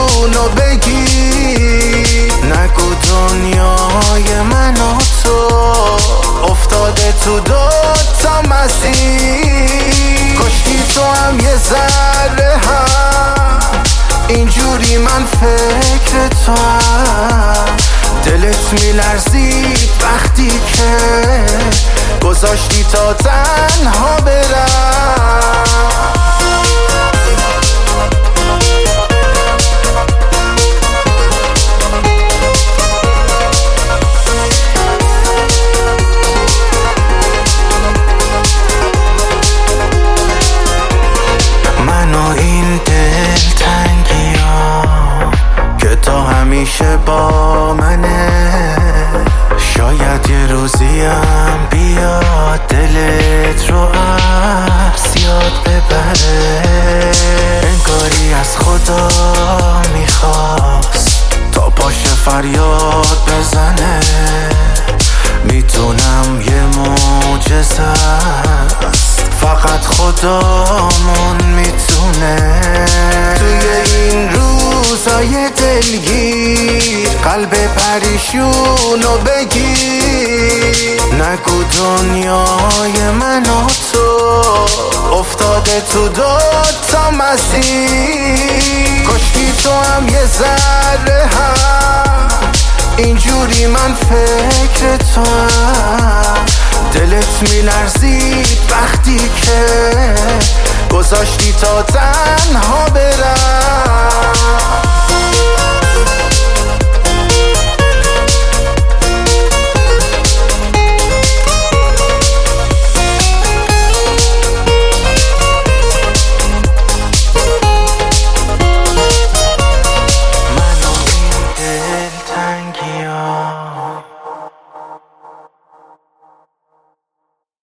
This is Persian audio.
پریشونو بگی. نگو دنیای من و تو افتاده تو دوتا مسیر. کشتی تو هم یه ذره هم اینجوری من فکر تو هم. دلت میلرزید وقتی که گذاشتی تا تنها برم. همیشه با منه، شاید یه روزیم بیاد دلت رو عکس یاد ببره. انگاری از خدا میخواست تا پاشه فریاد بزنه. میتونم یه معجزه است، فقط خدامون میتونه. توی این روزای دلگیر قلب پریشونو بگیر. نگو دنیای من و تو افتاده تو دوتا مسیر. کشتی تو هم یه ذره هم اینجوری من فکر تو هم. دلت میلرزید وقتی که گذاشتی تا تنها برم.